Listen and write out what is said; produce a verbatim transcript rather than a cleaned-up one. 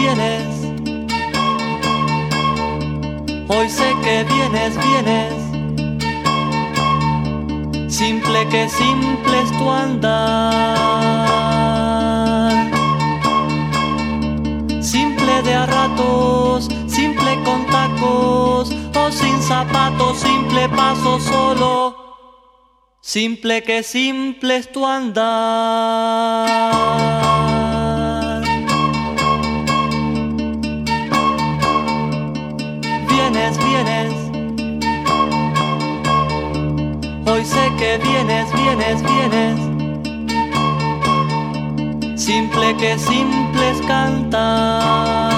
vienes. Hoy sé que vienes, vienes. Simple que simple es tu andar. Simple de a ratos, simple con tacos o sin zapatos, simple paso solo. Simple que simple es tu andar. Vienes, vienes. Hoy sé que vienes, vienes, vienes. Simple que simple es cantar.